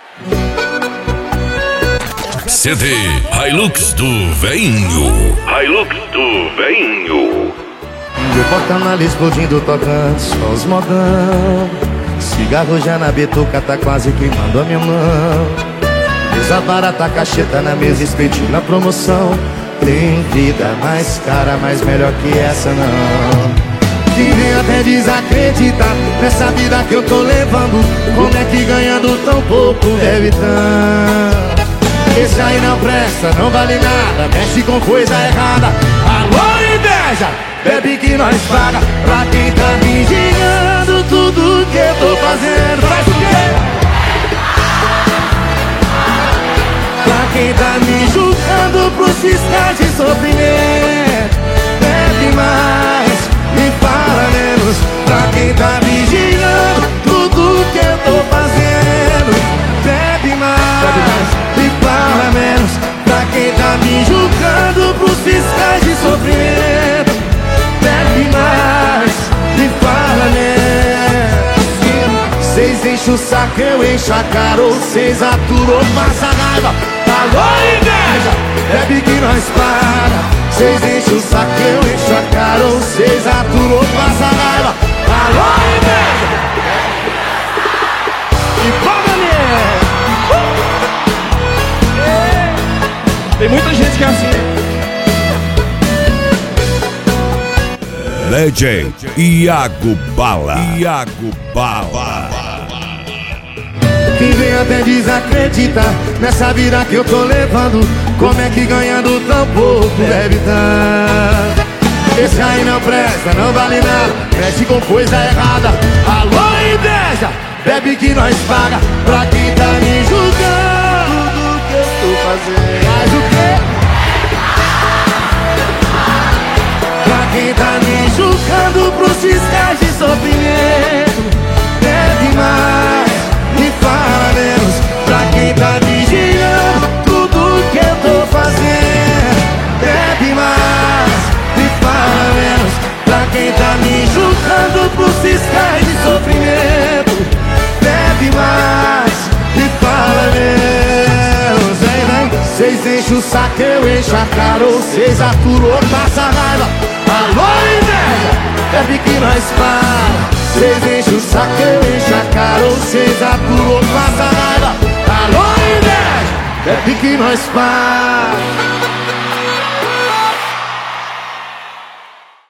CD Hilux do Veinho. Hilux do Veinho. Meu porta-malas explodindo, tocando só os modão. Cigarro já na bituca, tá quase queimando a minha mão. Mesa barata, cacheta na mesa, espetinho na promoção. Tem vida mais cara, mas melhor que essa não. Quem vem até desacreditar nessa vida que eu tô levando. Como é que ganhando tão pouco deve tanto? Esse aí não presta, não vale nada, mexe com coisa errada. Alô, inveja, bebe que nós paga. Pra quem tá vigiando tudo que eu tô fazendo. Faz o quê? Pra quem tá me julgando pros fiscais de sofrimento. Bebe mais e fala menos. Pra quem tá vigiando tudo que eu tô fazendo. Bebe mais e fala menos. Pra quem tá me julgando pros fiscais de sofrimento. Bebe mais e fala menos. Cês enchem o saco, eu encho a cara. Ou cês aturam, passa raiva. Alô, inveja, bebe que nós paga. Cês enchem o saco, eu encho a cara. Ou cês aturam, passa raiva. Alô, inveja. E fala menos. Tem muita gente que é assim. Legend Iago Bala. Iago Bala. Quem vem até desacreditar nessa vida que eu tô levando. Como é que ganhando tão pouco deve tanto? Esse aí não presta, não vale nada, mexe com coisa errada. Alô, inveja, bebe que nós paga. Pra quem tá me julgando tudo que eu tô fazendo. Faz o quê? Pra quem tá me julgando pros fiscais de sofrimento. Bebe mais e fala menos. Pra quem tá vigiando tudo que eu tô fazendo. Bebe mais e fala menos. Pra quem tá me julgando pros fiscais de sofrimento. Bebe mais e fala menos. Vem, vem. Cês enchem o saco, eu encho a cara. Ou cês aturam, passa raiva. Alô, inveja, bebe que nós paga. Cês enchem o saco, eu encho a cara. Ou cês aturam, passa raiva. Alô, inveja, bebe que nós paga.